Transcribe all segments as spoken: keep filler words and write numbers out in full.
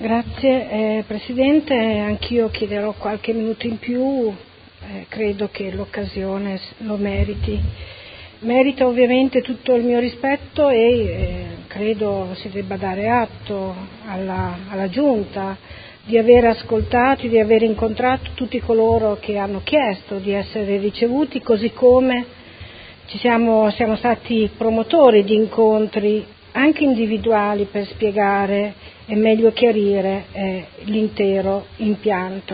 Grazie eh, Presidente, anch'io chiederò qualche minuto in più, eh, credo che l'occasione lo meriti. Merita ovviamente tutto il mio rispetto e eh, credo si debba dare atto alla, alla Giunta di aver ascoltato, di aver incontrato tutti coloro che hanno chiesto di essere ricevuti, così come ci siamo, siamo stati promotori di incontri anche individuali per spiegare e meglio chiarire eh, l'intero impianto.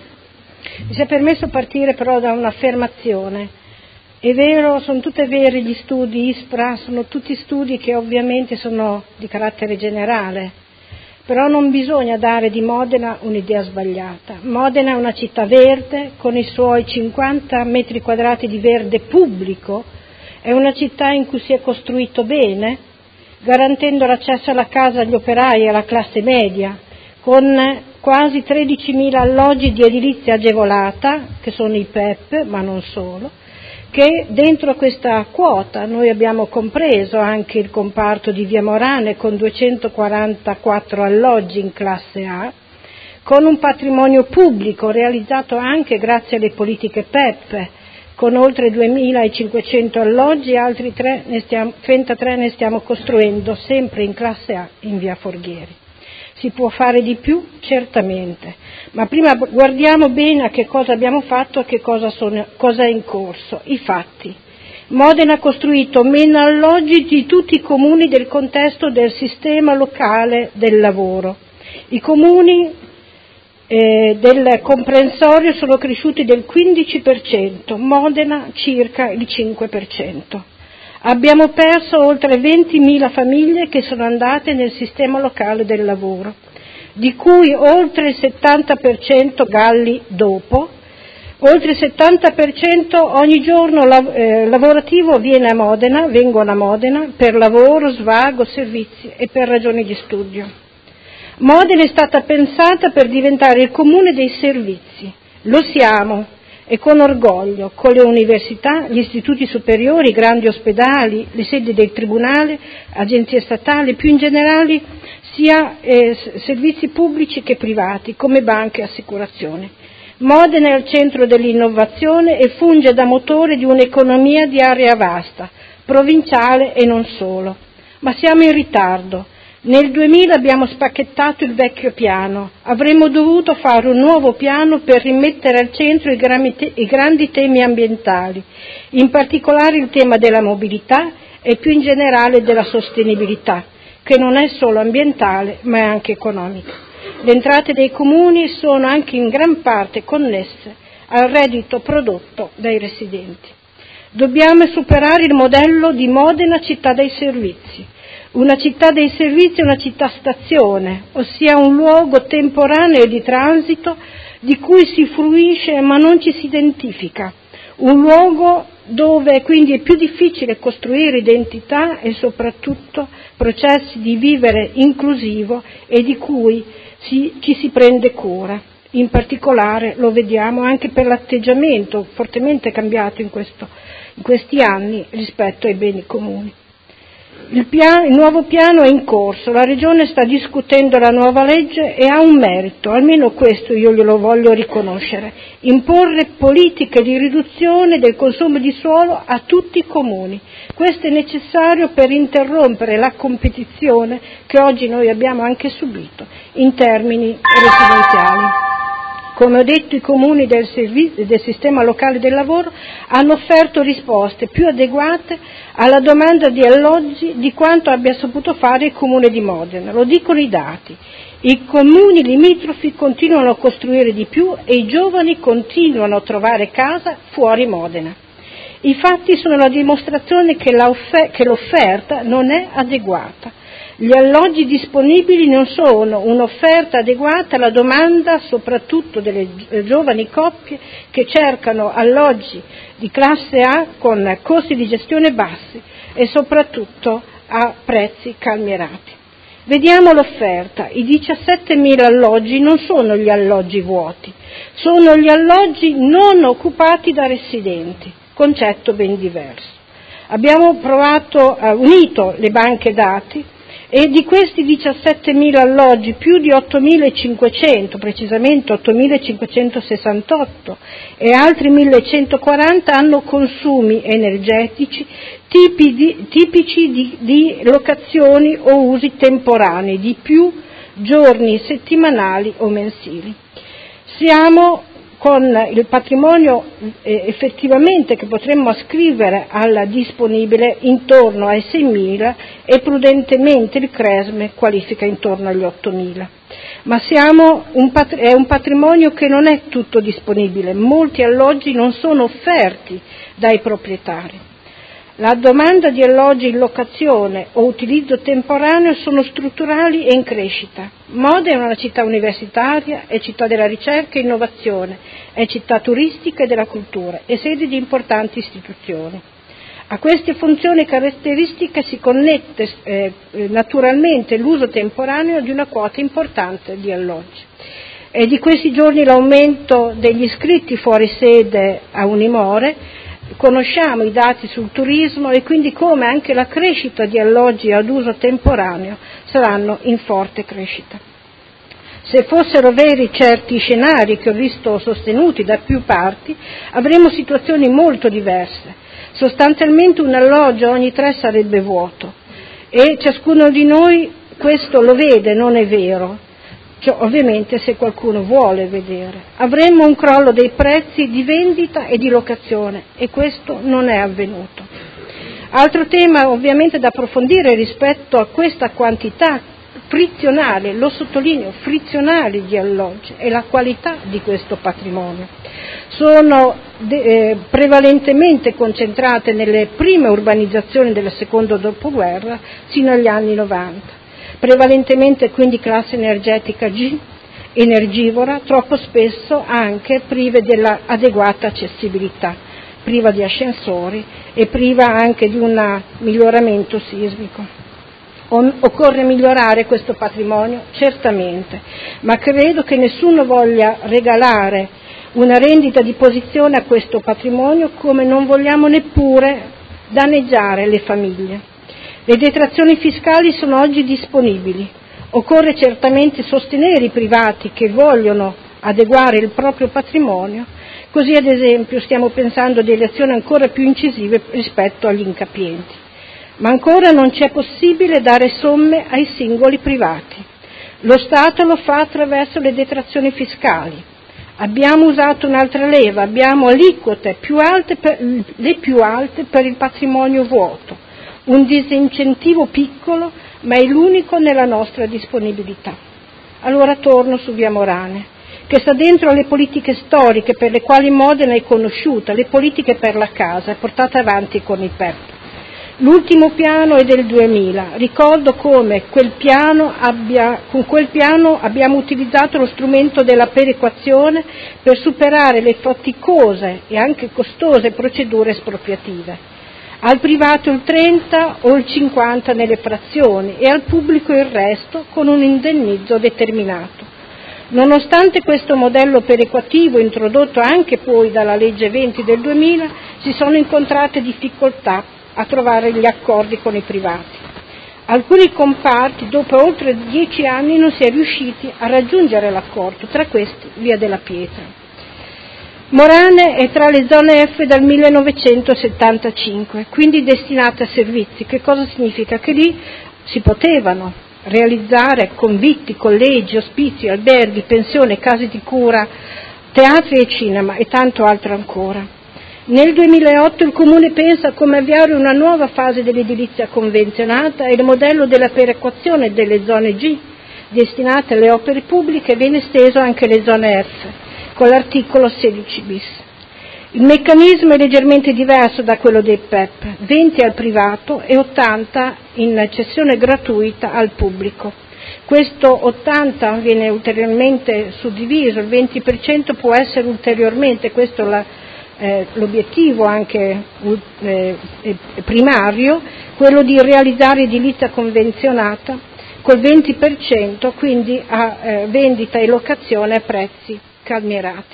Mi sia permesso partire però da un'affermazione. È vero, sono tutti veri gli studi ISPRA, sono tutti studi che ovviamente sono di carattere generale, però non bisogna dare di Modena un'idea sbagliata. Modena è una città verde con i suoi cinquanta metri quadrati di verde pubblico, è una città in cui si è costruito bene, garantendo l'accesso alla casa agli operai e alla classe media, con quasi tredicimila alloggi di edilizia agevolata, che sono i P E P, ma non solo, che dentro questa quota noi abbiamo compreso anche il comparto di Via Morane con duecentoquarantaquattro alloggi in classe A, con un patrimonio pubblico realizzato anche grazie alle politiche P E P, con oltre duemilacinquecento alloggi e altri tre ne stiamo, trentatré ne stiamo costruendo, sempre in classe A in Via Forghieri. Si può fare di più? Certamente, ma prima guardiamo bene a che cosa abbiamo fatto e a che cosa, sono, cosa è in corso. I fatti. Modena ha costruito meno alloggi di tutti i comuni del contesto del sistema locale del lavoro. I comuni Eh, del comprensorio sono cresciuti del quindici per cento, Modena circa il cinque per cento. Abbiamo perso oltre ventimila famiglie che sono andate nel sistema locale del lavoro, di cui oltre il settanta per cento galli dopo, oltre il settanta per cento ogni giorno lav- eh, lavorativo viene a Modena, vengono a Modena per lavoro, svago, servizi e per ragioni di studio. Modena è stata pensata per diventare il comune dei servizi, lo siamo e con orgoglio, con le università, gli istituti superiori, i grandi ospedali, le sedi del tribunale, agenzie statali, più in generale sia eh, servizi pubblici che privati, come banche e assicurazioni. Modena è al centro dell'innovazione e funge da motore di un'economia di area vasta, provinciale e non solo. Ma siamo in ritardo. Nel duemila abbiamo spacchettato il vecchio piano, avremmo dovuto fare un nuovo piano per rimettere al centro i grandi temi ambientali, in particolare il tema della mobilità e più in generale della sostenibilità, che non è solo ambientale ma è anche economica. Le entrate dei comuni sono anche in gran parte connesse al reddito prodotto dai residenti. Dobbiamo superare il modello di Modena città dei servizi. Una città dei servizi è una città stazione, ossia un luogo temporaneo di transito di cui si fruisce ma non ci si identifica, un luogo dove quindi è più difficile costruire identità e soprattutto processi di vivere inclusivo e di cui si, ci si prende cura. In particolare lo vediamo anche per l'atteggiamento fortemente cambiato in, questo, in questi anni rispetto ai beni comuni. Il, piano, il nuovo piano è in corso, la Regione sta discutendo la nuova legge e ha un merito, almeno questo io glielo voglio riconoscere, imporre politiche di riduzione del consumo di suolo a tutti i comuni. Questo è necessario per interrompere la competizione che oggi noi abbiamo anche subito in termini residenziali. Come ho detto, i comuni del, servizio, del sistema locale del lavoro hanno offerto risposte più adeguate alla domanda di alloggi di quanto abbia saputo fare il comune di Modena. Lo dicono i dati. I comuni limitrofi continuano a costruire di più e i giovani continuano a trovare casa fuori Modena. I fatti sono la dimostrazione che, la offer- che l'offerta non è adeguata. Gli alloggi disponibili non sono un'offerta adeguata alla domanda, soprattutto delle giovani coppie che cercano alloggi di classe A con costi di gestione bassi e soprattutto a prezzi calmierati. Vediamo l'offerta. I diciassettemila alloggi non sono gli alloggi vuoti, sono gli alloggi non occupati da residenti, concetto ben diverso. Abbiamo provato, uh, unito le banche dati e di questi diciassettemila alloggi più di ottomilacinquecento, precisamente ottomilacinquecentosessantotto, e altri millecentoquaranta hanno consumi energetici tipi di, tipici di, di locazioni o usi temporanei di più giorni settimanali o mensili. Siamo con il patrimonio eh, effettivamente che potremmo ascrivere alla disponibile intorno ai seimila e prudentemente il Cresme qualifica intorno agli ottomila. Ma siamo un pat- è un patrimonio che non è tutto disponibile, molti alloggi non sono offerti dai proprietari. La domanda di alloggi in locazione o utilizzo temporaneo sono strutturali e in crescita. Modena è una città universitaria, è città della ricerca e innovazione, è città turistica e della cultura, è sede di importanti istituzioni. A queste funzioni caratteristiche si connette eh, naturalmente l'uso temporaneo di una quota importante di alloggi. È di questi giorni l'aumento degli iscritti fuori sede a Unimore. Conosciamo i dati sul turismo e quindi come anche la crescita di alloggi ad uso temporaneo saranno in forte crescita. Se fossero veri certi scenari che ho visto sostenuti da più parti, avremmo situazioni molto diverse. Sostanzialmente un alloggio ogni tre sarebbe vuoto e ciascuno di noi questo lo vede, non è vero. Cioè, ovviamente se qualcuno vuole vedere. Avremmo un crollo dei prezzi di vendita e di locazione e questo non è avvenuto. Altro tema ovviamente da approfondire rispetto a questa quantità frizionale, lo sottolineo, frizionale di alloggi è la qualità di questo patrimonio. Sono de- eh, prevalentemente concentrate nelle prime urbanizzazioni del secondo dopoguerra sino agli anni novanta. Prevalentemente quindi classe energetica G, energivora, troppo spesso anche prive dell'adeguata accessibilità, priva di ascensori e priva anche di un miglioramento sismico. Occorre migliorare questo patrimonio? Certamente, ma credo che nessuno voglia regalare una rendita di posizione a questo patrimonio come non vogliamo neppure danneggiare le famiglie. Le detrazioni fiscali sono oggi disponibili, occorre certamente sostenere i privati che vogliono adeguare il proprio patrimonio, così ad esempio stiamo pensando di azioni ancora più incisive rispetto agli incapienti. Ma ancora non c'è possibile dare somme ai singoli privati. Lo Stato lo fa attraverso le detrazioni fiscali. Abbiamo usato un'altra leva, abbiamo aliquote più alte per, le più alte per il patrimonio vuoto. Un disincentivo piccolo, ma è l'unico nella nostra disponibilità. Allora torno su Via Morane, che sta dentro alle politiche storiche per le quali Modena è conosciuta, le politiche per la casa, portate avanti con il P E P. L'ultimo piano è del duemila, ricordo come quel piano abbia, con quel piano abbiamo utilizzato lo strumento della perequazione per superare le faticose e anche costose procedure espropriative. Al privato il trenta o il cinquanta nelle frazioni e al pubblico il resto con un indennizzo determinato. Nonostante questo modello perequativo introdotto anche poi dalla legge venti del duemila, si sono incontrate difficoltà a trovare gli accordi con i privati. Alcuni comparti dopo oltre dieci anni non si è riusciti a raggiungere l'accordo, tra questi Via della Pietra. Morane è tra le zone F dal millenovecentosettantacinque, quindi destinate a servizi. Che cosa significa? Che lì si potevano realizzare convitti, collegi, ospizi, alberghi, pensioni, case di cura, teatri e cinema e tanto altro ancora. Nel duemilaotto il Comune pensa come avviare una nuova fase dell'edilizia convenzionata e il modello della perequazione delle zone G destinate alle opere pubbliche viene esteso anche alle zone F, con l'articolo sedici bis. Il meccanismo è leggermente diverso da quello dei P E P, venti al privato e ottanta in cessione gratuita al pubblico. Questo ottanta viene ulteriormente suddiviso, il venti per cento può essere ulteriormente, questo la, eh, l'obiettivo anche eh, primario, quello di realizzare edilizia convenzionata col venti per cento, quindi a eh, vendita e locazione a prezzi calmierati.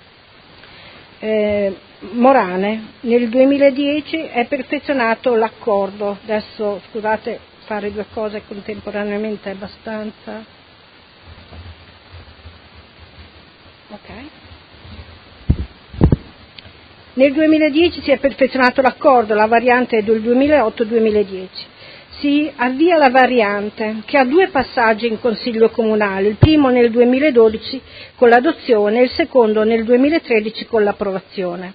Eh, Morane nel duemiladieci è perfezionato l'accordo, adesso scusate fare due cose contemporaneamente è abbastanza. Ok. Nel duemiladieci si è perfezionato l'accordo, la variante del duemilaotto duemiladieci. Si avvia la variante che ha due passaggi in Consiglio Comunale, il primo nel duemiladodici con l'adozione e il secondo nel duemilatredici con l'approvazione.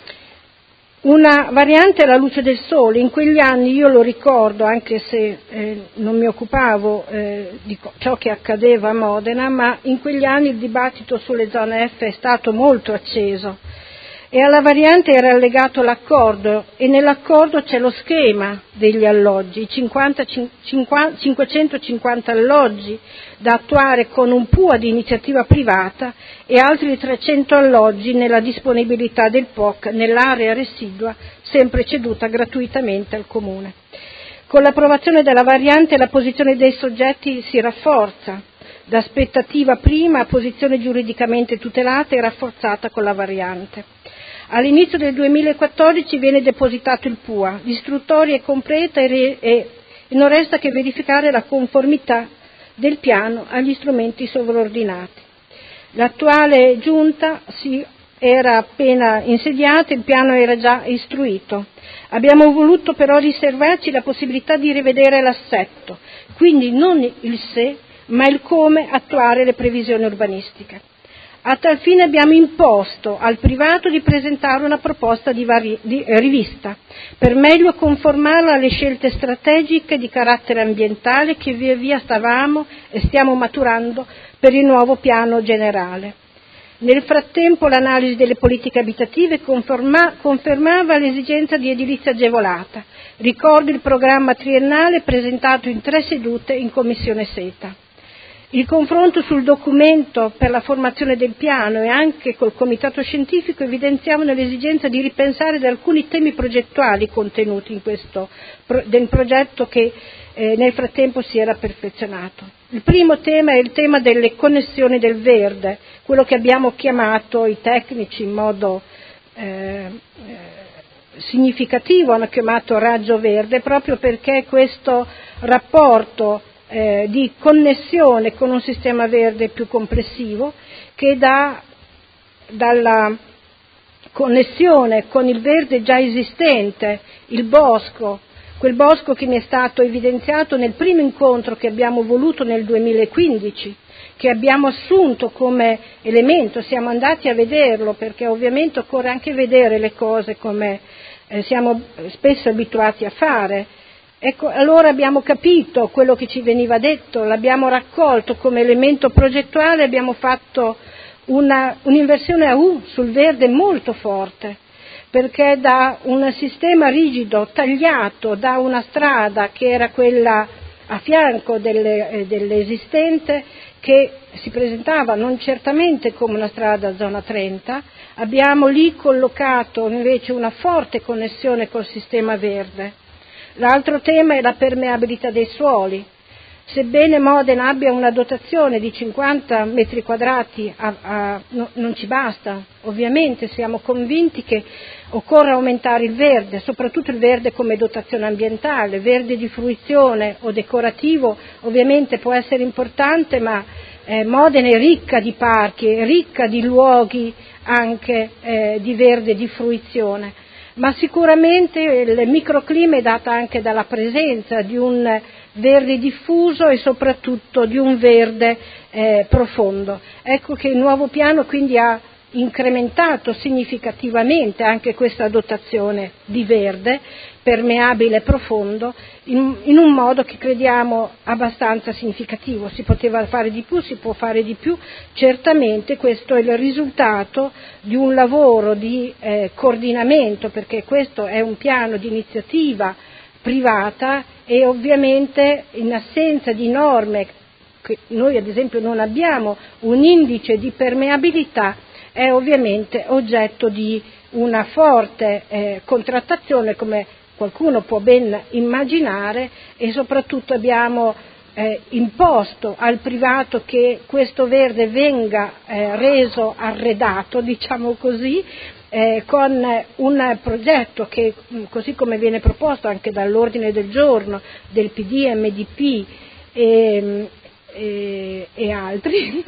Una variante alla luce del sole, in quegli anni io lo ricordo, anche se eh, non mi occupavo eh, di ciò che accadeva a Modena, ma in quegli anni il dibattito sulle zone F è stato molto acceso e alla variante era allegato l'accordo e nell'accordo c'è lo schema degli alloggi, cinquanta, cinquanta, cinquecentocinquanta alloggi da attuare con un P U A di iniziativa privata e altri trecento alloggi nella disponibilità del P O C nell'area residua sempre ceduta gratuitamente al Comune. Con l'approvazione della variante la posizione dei soggetti si rafforza, da aspettativa prima a posizione giuridicamente tutelata e rafforzata con la variante. All'inizio del duemilaquattordici viene depositato il P U A, l'istruttoria è completa e, re, e non resta che verificare la conformità del piano agli strumenti sovraordinati. L'attuale giunta si era appena insediata, il piano era già istruito. Abbiamo voluto però riservarci la possibilità di rivedere l'assetto, quindi non il se, ma il come attuare le previsioni urbanistiche. A tal fine abbiamo imposto al privato di presentare una proposta di, vari, di rivista per meglio conformarla alle scelte strategiche di carattere ambientale che via via stavamo e stiamo maturando per il nuovo piano generale. Nel frattempo l'analisi delle politiche abitative conferma, confermava l'esigenza di edilizia agevolata. Ricordo il programma triennale presentato in tre sedute in Commissione Seta. Il confronto sul documento per la formazione del piano e anche col comitato scientifico evidenziavano l'esigenza di ripensare ad alcuni temi progettuali contenuti in questo del progetto che eh, nel frattempo si era perfezionato. Il primo tema è il tema delle connessioni del verde, quello che abbiamo chiamato i tecnici in modo eh, eh, significativo, hanno chiamato raggio verde, proprio perché questo rapporto Eh, di connessione con un sistema verde più complessivo che dà dalla connessione con il verde già esistente, il bosco, quel bosco che mi è stato evidenziato nel primo incontro che abbiamo voluto nel duemilaquindici, che abbiamo assunto come elemento, siamo andati a vederlo perché ovviamente occorre anche vedere le cose come eh, siamo spesso abituati a fare. Ecco, allora abbiamo capito quello che ci veniva detto, l'abbiamo raccolto come elemento progettuale, abbiamo fatto una, un'inversione a U sul verde molto forte, perché da un sistema rigido, tagliato da una strada che era quella a fianco delle, eh, dell'esistente, che si presentava non certamente come una strada zona trenta, abbiamo lì collocato invece una forte connessione col sistema verde. L'altro tema è la permeabilità dei suoli. Sebbene Modena abbia una dotazione di cinquanta metri quadrati, a, a, no, non ci basta. Ovviamente siamo convinti che occorre aumentare il verde, soprattutto il verde come dotazione ambientale. Verde di fruizione o decorativo ovviamente può essere importante, ma eh, Modena è ricca di parchi, è ricca di luoghi anche eh, di verde di fruizione. Ma sicuramente il microclima è dato anche dalla presenza di un verde diffuso e soprattutto di un verde eh, profondo. Ecco che il nuovo piano quindi ha incrementato significativamente anche questa dotazione di verde permeabile e profondo in, in un modo che crediamo abbastanza significativo. Si poteva fare di più, si può fare di più, certamente questo è il risultato di un lavoro di eh, coordinamento, perché questo è un piano di iniziativa privata e ovviamente in assenza di norme, che noi ad esempio non abbiamo un indice di permeabilità, è ovviamente oggetto di una forte eh, contrattazione, come qualcuno può ben immaginare, e soprattutto abbiamo eh, imposto al privato che questo verde venga eh, reso arredato, diciamo così, eh, con un progetto che, così come viene proposto anche dall'ordine del giorno del P D, M D P e, e, e altri,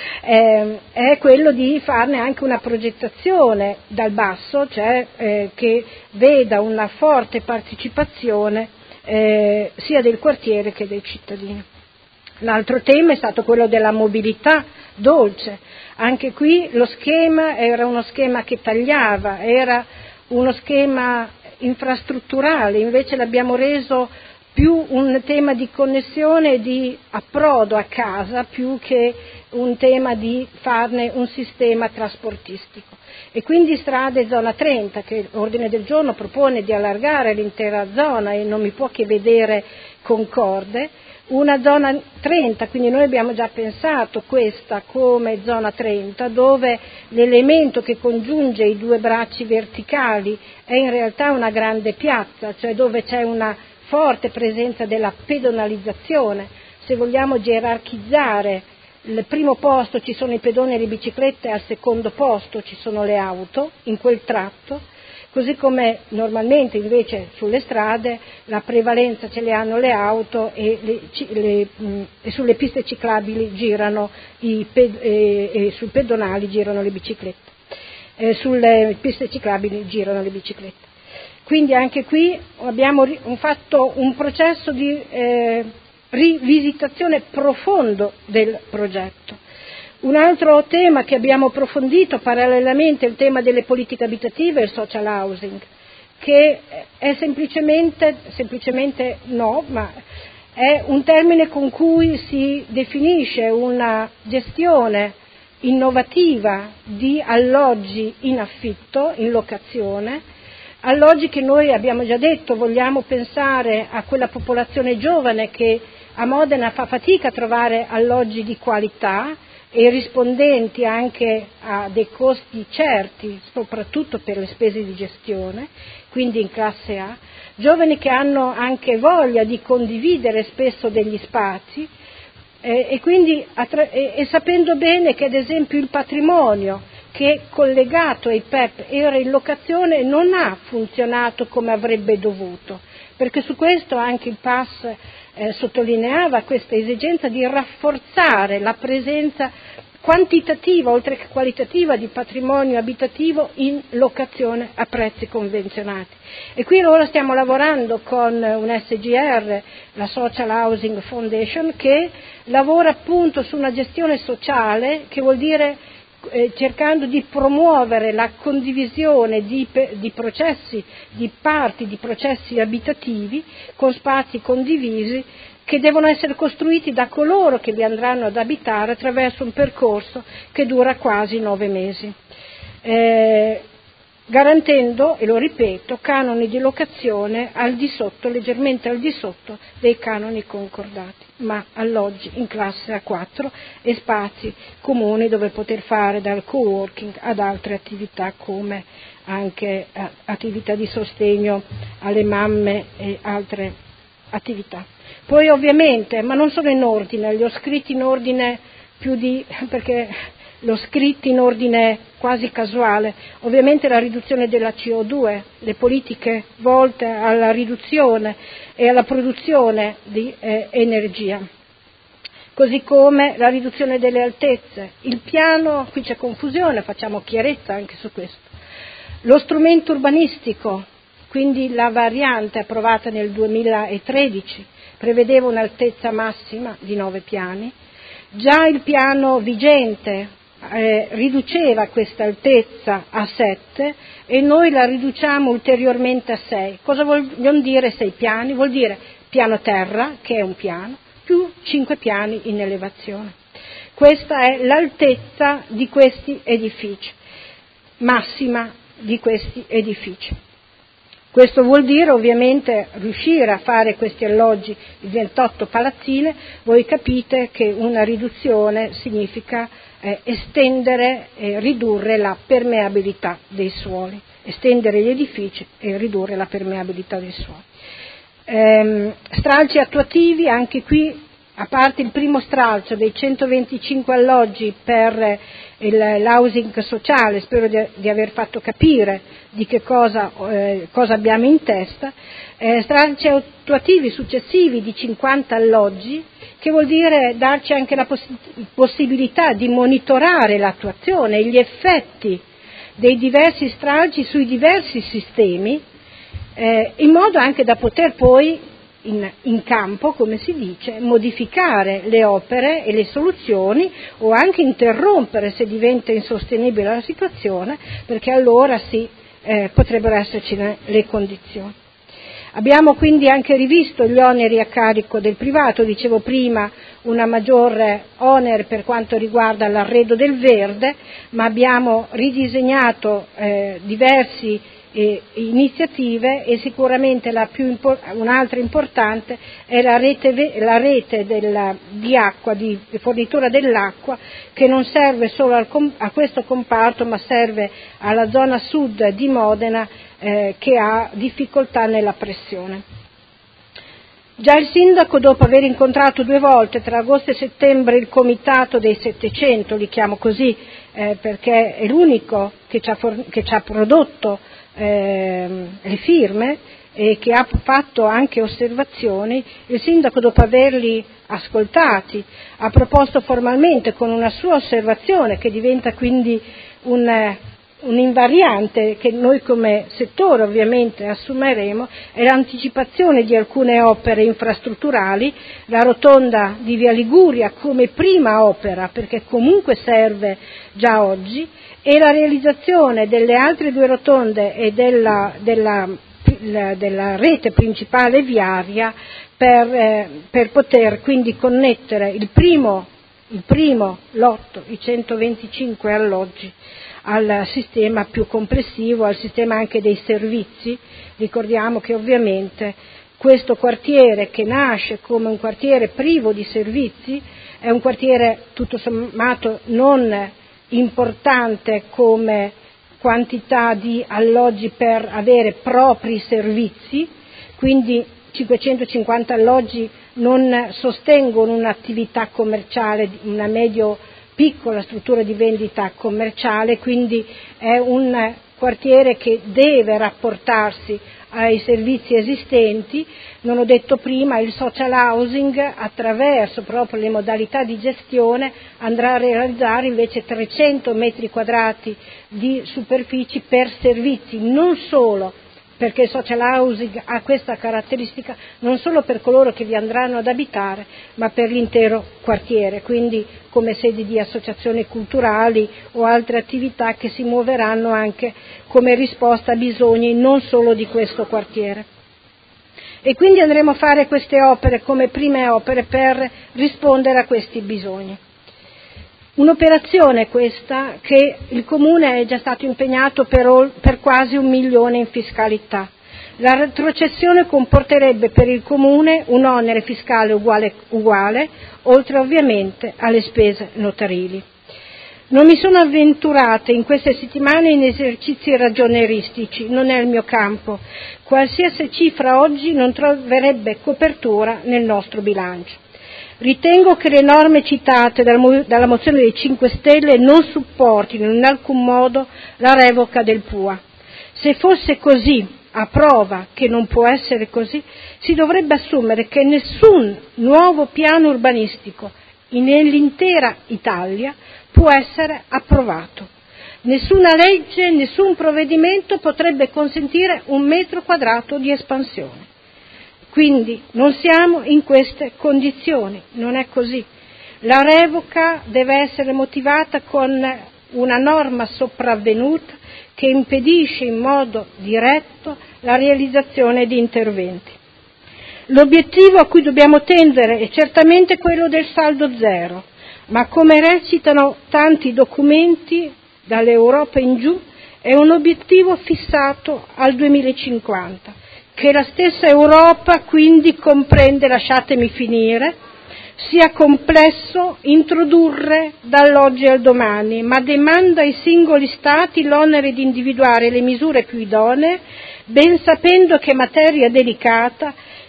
eh, è quello di farne anche una progettazione dal basso, cioè eh, che veda una forte partecipazione eh, sia del quartiere che dei cittadini. L'altro tema è stato quello della mobilità dolce. Anche qui lo schema era uno schema che tagliava, era uno schema infrastrutturale, invece l'abbiamo reso più un tema di connessione e di approdo a casa, più che un tema di farne un sistema trasportistico. E quindi strade zona trenta, che l'ordine del giorno propone di allargare l'intera zona e non mi può che vedere concorde, una zona trenta, quindi noi abbiamo già pensato questa come zona trenta, dove l'elemento che congiunge i due bracci verticali è in realtà una grande piazza, cioè dove c'è una forte presenza della pedonalizzazione. Se vogliamo gerarchizzare, al primo posto ci sono i pedoni e le biciclette, al secondo posto ci sono le auto in quel tratto, così come normalmente invece sulle strade la prevalenza ce le hanno le auto e, le, le, mh, e sulle piste ciclabili girano i ped, e, e sui pedonali girano le biciclette, e sulle piste ciclabili girano le biciclette. Quindi anche qui abbiamo fatto un processo di eh, rivisitazione profondo del progetto. Un altro tema che abbiamo approfondito parallelamente è il tema delle politiche abitative e il social housing, che è semplicemente, semplicemente no, ma è un termine con cui si definisce una gestione innovativa di alloggi in affitto, in locazione, alloggi che noi abbiamo già detto vogliamo pensare a quella popolazione giovane che a Modena fa fatica a trovare alloggi di qualità e rispondenti anche a dei costi certi, soprattutto per le spese di gestione, quindi in classe A, giovani che hanno anche voglia di condividere spesso degli spazi eh, e quindi attra- e, e sapendo bene che ad esempio il patrimonio che collegato ai P E P era in locazione non ha funzionato come avrebbe dovuto, perché su questo anche il P A S eh, sottolineava questa esigenza di rafforzare la presenza quantitativa oltre che qualitativa di patrimonio abitativo in locazione a prezzi convenzionati. E qui ora stiamo lavorando con un S G R, la Social Housing Foundation, che lavora appunto su una gestione sociale, che vuol dire eh, cercando di promuovere la condivisione di, di processi, di parti di processi abitativi con spazi condivisi che devono essere costruiti da coloro che vi andranno ad abitare attraverso un percorso che dura quasi nove mesi, eh, garantendo, e lo ripeto, canoni di locazione al di sotto, leggermente al di sotto dei canoni concordati, ma alloggi in classe A quattro e spazi comuni dove poter fare dal co-working ad altre attività come anche eh, attività di sostegno alle mamme e altre attività. Poi ovviamente, ma non sono in ordine, li ho scritti in ordine più di, perché l'ho scritti in ordine quasi casuale, ovviamente la riduzione della C O due, le politiche volte alla riduzione e alla produzione di eh, energia, così come la riduzione delle altezze, il piano, qui c'è confusione, facciamo chiarezza anche su questo, lo strumento urbanistico, quindi la variante approvata nel duemilatredici, prevedeva un'altezza massima di nove piani, già il piano vigente eh, riduceva questa altezza a sette e noi la riduciamo ulteriormente a sei. Cosa vogliono dire sei piani? Vuol dire piano terra, che è un piano, più cinque piani in elevazione. Questa è l'altezza di questi edifici, massima di questi edifici. Questo vuol dire ovviamente riuscire a fare questi alloggi di ventotto palazzine, voi capite che una riduzione significa eh, estendere e ridurre la permeabilità dei suoli, estendere gli edifici e ridurre la permeabilità dei suoli. Ehm, stralci attuativi, anche qui a parte il primo stralcio dei centoventicinque alloggi per il, l'housing sociale, spero di, di aver fatto capire di che cosa, eh, cosa abbiamo in testa, eh, stralci attuativi successivi di cinquanta alloggi, che vuol dire darci anche la poss- possibilità di monitorare l'attuazione e gli effetti dei diversi stralci sui diversi sistemi, eh, in modo anche da poter poi In, in campo, come si dice, modificare le opere e le soluzioni o anche interrompere se diventa insostenibile la situazione, perché allora sì, eh, potrebbero esserci le, le condizioni. Abbiamo quindi anche rivisto gli oneri a carico del privato, dicevo prima una maggiore onere per quanto riguarda l'arredo del verde, ma abbiamo ridisegnato eh, diversi E iniziative e sicuramente la più impor- un'altra importante è la rete, la rete della, di acqua, di, di fornitura dell'acqua, che non serve solo al, a questo comparto ma serve alla zona sud di Modena eh, che ha difficoltà nella pressione. Già il sindaco, dopo aver incontrato due volte tra agosto e settembre il comitato dei settecento, li chiamo così eh, perché è l'unico che ci ha, for- che ci ha prodotto Eh, le firme e che ha fatto anche osservazioni, il sindaco, dopo averli ascoltati, ha proposto formalmente con una sua osservazione che diventa quindi un, un'invariante che noi come settore ovviamente assumeremo, è l'anticipazione di alcune opere infrastrutturali, la rotonda di Via Liguria come prima opera, perché comunque serve già oggi, e la realizzazione delle altre due rotonde e della, della, della rete principale viaria per, eh, per poter quindi connettere il primo, il primo lotto, i centoventicinque alloggi, al sistema più complessivo, al sistema anche dei servizi. Ricordiamo che ovviamente questo quartiere, che nasce come un quartiere privo di servizi, è un quartiere tutto sommato non importante come quantità di alloggi per avere propri servizi, quindi cinquecentocinquanta alloggi non sostengono un'attività commerciale, una medio piccola struttura di vendita commerciale, quindi è un quartiere che deve rapportarsi ai servizi esistenti. Non ho detto prima, il social housing, attraverso proprio le modalità di gestione, andrà a realizzare invece trecento metri quadrati di superfici per servizi, non solo perché il social housing ha questa caratteristica, non solo per coloro che vi andranno ad abitare, ma per l'intero quartiere, quindi come sedi di associazioni culturali o altre attività che si muoveranno anche come risposta a bisogni non solo di questo quartiere. E quindi andremo a fare queste opere come prime opere per rispondere a questi bisogni. Un'operazione questa che il Comune è già stato impegnato per, per quasi un milione in fiscalità. La retrocessione comporterebbe per il Comune un onere fiscale uguale, uguale, oltre ovviamente alle spese notarili. Non mi sono avventurata in queste settimane in esercizi ragionieristici, non è il mio campo. Qualsiasi cifra oggi non troverebbe copertura nel nostro bilancio. Ritengo che le norme citate dalla mozione dei cinque Stelle non supportino in alcun modo la revoca del P U A. Se fosse così, a prova che non può essere così, si dovrebbe assumere che nessun nuovo piano urbanistico nell'intera Italia può essere approvato. Nessuna legge, nessun provvedimento potrebbe consentire un metro quadrato di espansione. Quindi non siamo in queste condizioni, non è così. La revoca deve essere motivata con una norma sopravvenuta che impedisce in modo diretto la realizzazione di interventi. L'obiettivo a cui dobbiamo tendere è certamente quello del saldo zero, ma come recitano tanti documenti dall'Europa in giù, è un obiettivo fissato al duemilacinquanta. Che la stessa Europa quindi comprende, lasciatemi finire, sia complesso introdurre dall'oggi al domani, ma demanda ai singoli Stati l'onere di individuare le misure più idonee, ben sapendo che è materia delicata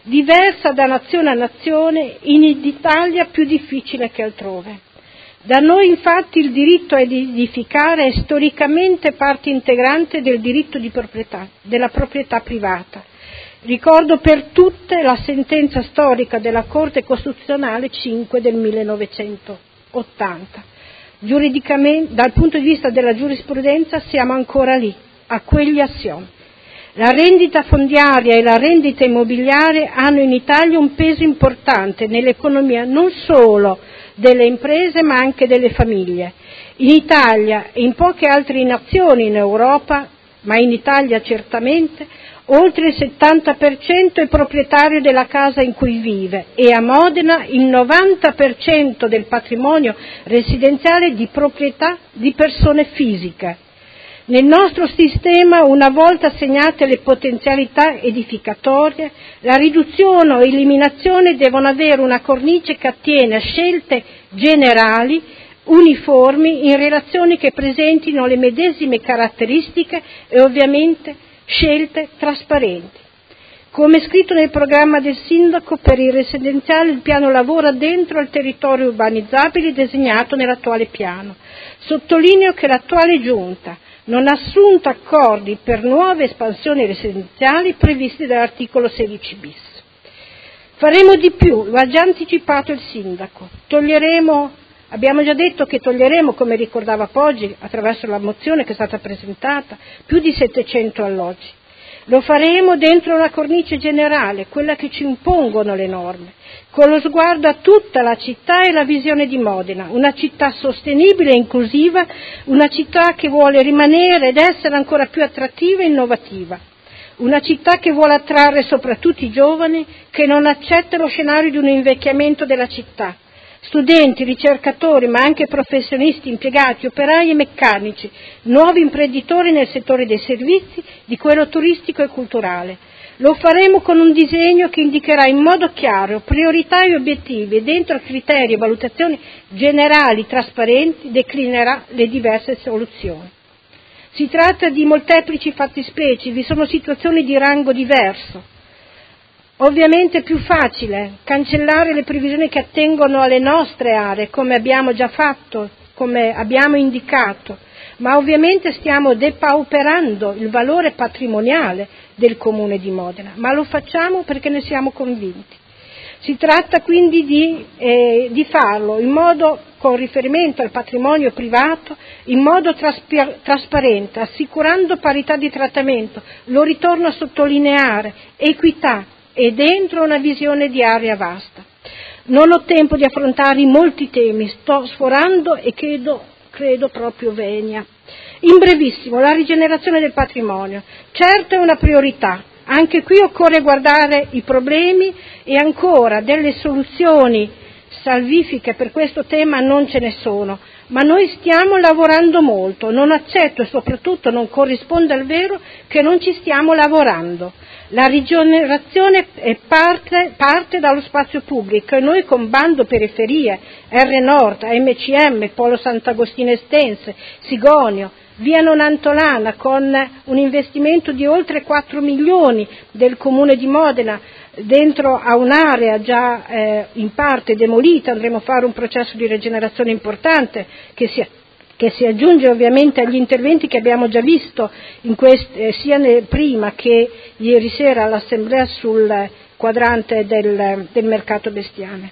diversa da nazione a nazione, in Italia più difficile che altrove. Da noi infatti il diritto ad edificare è storicamente parte integrante del diritto di proprietà, della proprietà privata. Ricordo per tutte la sentenza storica della Corte Costituzionale cinque del millenovecentottanta. Giuridicamente, dal punto di vista della giurisprudenza, siamo ancora lì, a quegli assiomi. La rendita fondiaria e la rendita immobiliare hanno in Italia un peso importante nell'economia non solo delle imprese ma anche delle famiglie. In Italia e in poche altre nazioni in Europa, ma in Italia certamente, oltre il settanta per cento è proprietario della casa in cui vive e a Modena il novanta per cento del patrimonio residenziale di proprietà di persone fisiche. Nel nostro sistema, una volta assegnate le potenzialità edificatorie, la riduzione o eliminazione devono avere una cornice che attiene a scelte generali, uniformi, in relazioni che presentino le medesime caratteristiche e ovviamente scelte trasparenti. Come scritto nel programma del sindaco, per il residenziale il piano lavora dentro il territorio urbanizzabile designato nell'attuale piano. Sottolineo che l'attuale giunta non ha assunto accordi per nuove espansioni residenziali previsti dall'articolo sedici bis. Faremo di più, lo ha già anticipato il sindaco. Toglieremo, abbiamo già detto che toglieremo, come ricordava Poggi, attraverso la mozione che è stata presentata, più di settecento alloggi. Lo faremo dentro una cornice generale, quella che ci impongono le norme, con lo sguardo a tutta la città e la visione di Modena, una città sostenibile e inclusiva, una città che vuole rimanere ed essere ancora più attrattiva e innovativa, una città che vuole attrarre soprattutto i giovani, che non accetta lo scenario di un invecchiamento della città. Studenti, ricercatori, ma anche professionisti, impiegati, operai e meccanici, nuovi imprenditori nel settore dei servizi, di quello turistico e culturale. Lo faremo con un disegno che indicherà in modo chiaro priorità e obiettivi e dentro criteri e valutazioni generali trasparenti declinerà le diverse soluzioni. Si tratta di molteplici fattispecie, vi sono situazioni di rango diverso. Ovviamente è più facile cancellare le previsioni che attengono alle nostre aree, come abbiamo già fatto, come abbiamo indicato, ma ovviamente stiamo depauperando il valore patrimoniale del Comune di Modena, ma lo facciamo perché ne siamo convinti. Si tratta quindi di, eh, di farlo in modo, con riferimento al patrimonio privato, in modo traspi- trasparente, assicurando parità di trattamento, lo ritorno a sottolineare, equità, e dentro una visione di area vasta. Non ho tempo di affrontare molti temi, sto sforando e credo, credo proprio venia. In brevissimo, la rigenerazione del patrimonio. Certo è una priorità, anche qui occorre guardare i problemi e ancora delle soluzioni salvifiche per questo tema non ce ne sono, ma noi stiamo lavorando molto, non accetto e soprattutto non corrisponde al vero che non ci stiamo lavorando. La rigenerazione è parte, parte dallo spazio pubblico e noi con bando periferie, R Nord, A M C M, Polo Sant'Agostino Estense, Sigonio, Via Nonantolana con un investimento di oltre quattro milioni del Comune di Modena dentro a un'area già eh, in parte demolita, andremo a fare un processo di rigenerazione importante che si che si aggiunge ovviamente agli interventi che abbiamo già visto in quest, eh, sia nel, prima che ieri sera all'Assemblea sul quadrante del, del mercato bestiame.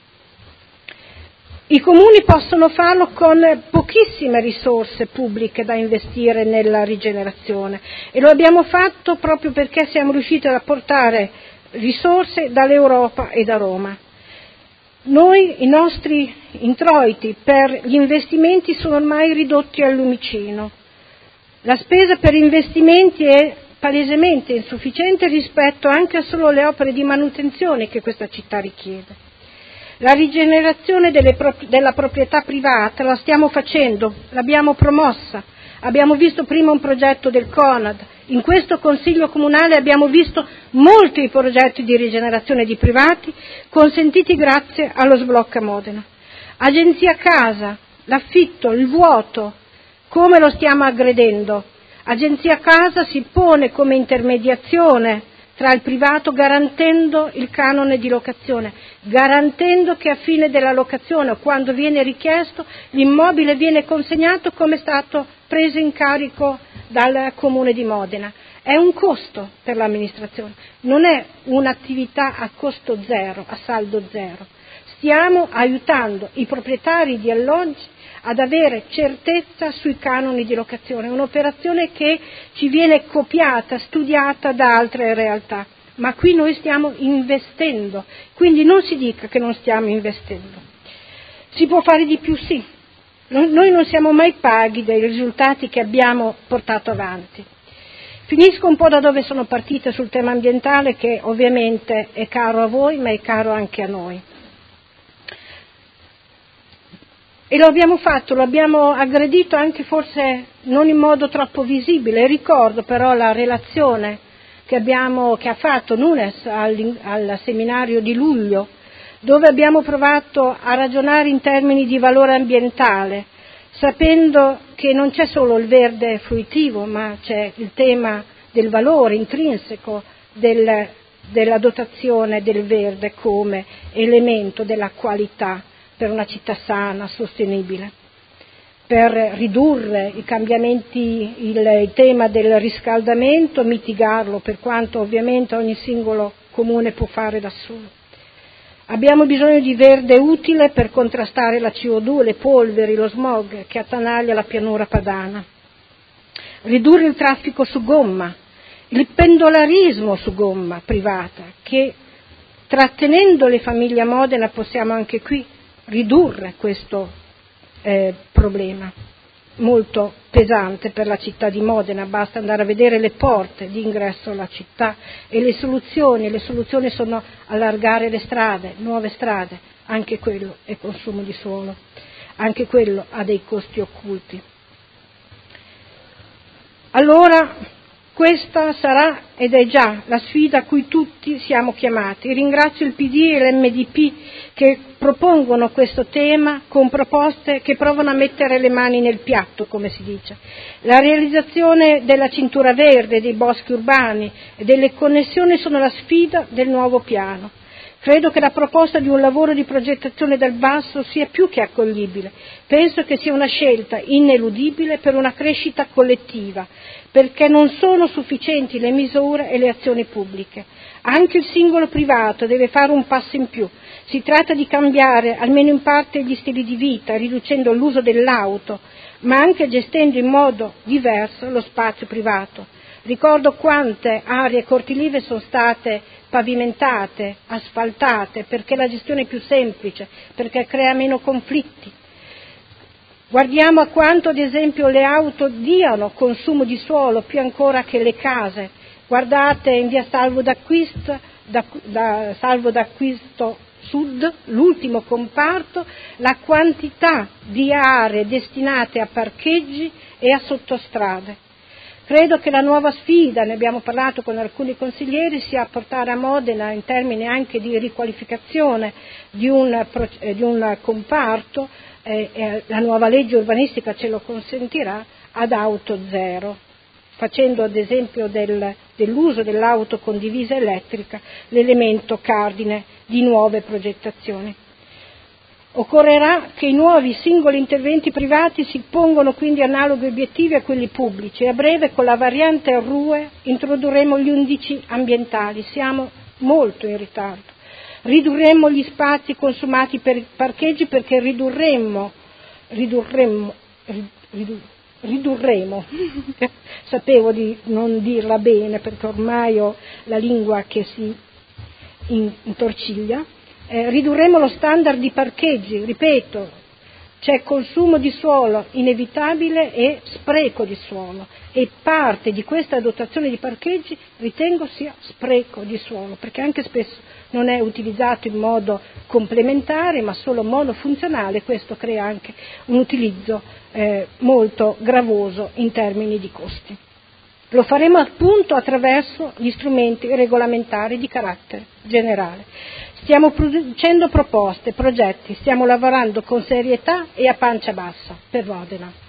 I comuni possono farlo con pochissime risorse pubbliche da investire nella rigenerazione e lo abbiamo fatto proprio perché siamo riusciti ad apportare risorse dall'Europa e da Roma. Noi, i nostri introiti per gli investimenti sono ormai ridotti al lumicino. La spesa per investimenti è palesemente insufficiente rispetto anche a solo le opere di manutenzione che questa città richiede. La rigenerazione delle pro- della proprietà privata la stiamo facendo, l'abbiamo promossa. Abbiamo visto prima un progetto del Conad, in questo Consiglio Comunale abbiamo visto molti progetti di rigenerazione di privati consentiti grazie allo sblocca Modena. Agenzia Casa, l'affitto, il vuoto, come lo stiamo aggredendo? Agenzia Casa si pone come intermediazione tra il privato, garantendo il canone di locazione, garantendo che a fine della locazione o quando viene richiesto l'immobile viene consegnato come è stato preso in carico dal Comune di Modena. È un costo per l'amministrazione, non è un'attività a costo zero, a saldo zero. Stiamo aiutando i proprietari di alloggi ad avere certezza sui canoni di locazione, un'operazione che ci viene copiata, studiata da altre realtà, ma qui noi stiamo investendo, quindi non si dica che non stiamo investendo. Si può fare di più? Sì. Noi non siamo mai paghi dei risultati che abbiamo portato avanti. Finisco un po' da dove sono partita sul tema ambientale, che ovviamente è caro a voi, ma è caro anche a noi. E lo abbiamo fatto, lo abbiamo aggredito anche forse non in modo troppo visibile. Ricordo però la relazione che, abbiamo, che ha fatto Nunes al, al seminario di luglio, dove abbiamo provato a ragionare in termini di valore ambientale, sapendo che non c'è solo il verde fruitivo, ma c'è il tema del valore intrinseco del, della dotazione del verde come elemento della qualità per una città sana, sostenibile, per ridurre i cambiamenti, il, il tema del riscaldamento, mitigarlo, per quanto ovviamente ogni singolo comune può fare da solo. Abbiamo bisogno di verde utile per contrastare la C O due, le polveri, lo smog che attanaglia la pianura padana. Ridurre il traffico su gomma, il pendolarismo su gomma privata, che trattenendo le famiglie a Modena possiamo anche qui ridurre questo eh, problema molto pesante per la città di Modena. Basta andare a vedere le porte di ingresso alla città e le soluzioni, le soluzioni sono allargare le strade, nuove strade, anche quello è consumo di suolo, anche quello ha dei costi occulti. Allora questa sarà ed è già la sfida a cui tutti siamo chiamati. Ringrazio il P D e l'M D P che propongono questo tema con proposte che provano a mettere le mani nel piatto, come si dice. La realizzazione della cintura verde, dei boschi urbani e delle connessioni sono la sfida del nuovo piano. Credo che la proposta di un lavoro di progettazione dal basso sia più che accoglibile. Penso che sia una scelta ineludibile per una crescita collettiva, perché non sono sufficienti le misure e le azioni pubbliche. Anche il singolo privato deve fare un passo in più. Si tratta di cambiare almeno in parte gli stili di vita, riducendo l'uso dell'auto, ma anche gestendo in modo diverso lo spazio privato. Ricordo quante aree cortilive sono state pavimentate, asfaltate, perché la gestione è più semplice, perché crea meno conflitti. Guardiamo a quanto, ad esempio, le auto diano consumo di suolo, più ancora che le case. Guardate in via Salvo d'Acquisto, da, da Salvo d'Acquisto Sud, l'ultimo comparto, la quantità di aree destinate a parcheggi e a sottostrade. Credo che la nuova sfida, ne abbiamo parlato con alcuni consiglieri, sia portare a Modena, in termini anche di riqualificazione di un, di un comparto, eh, eh, la nuova legge urbanistica ce lo consentirà, ad auto zero, facendo ad esempio del, dell'uso dell'auto condivisa elettrica l'elemento cardine di nuove progettazioni. Occorrerà che i nuovi singoli interventi privati si pongano quindi analoghi obiettivi a quelli pubblici e a breve con la variante R U E introdurremo gli indici ambientali, siamo molto in ritardo. Ridurremmo gli spazi consumati per i parcheggi perché ridurremmo, ridurremmo, ridu, ridurremo, sapevo di non dirla bene perché ormai ho la lingua che si intorciglia. Eh, ridurremo lo standard di parcheggi, ripeto, c'è consumo di suolo inevitabile e spreco di suolo e parte di questa dotazione di parcheggi ritengo sia spreco di suolo, perché anche spesso non è utilizzato in modo complementare ma solo monofunzionale, questo crea anche un utilizzo eh, molto gravoso in termini di costi. Lo faremo appunto attraverso gli strumenti regolamentari di carattere generale. Stiamo producendo proposte, progetti, stiamo lavorando con serietà e a pancia bassa per Modena.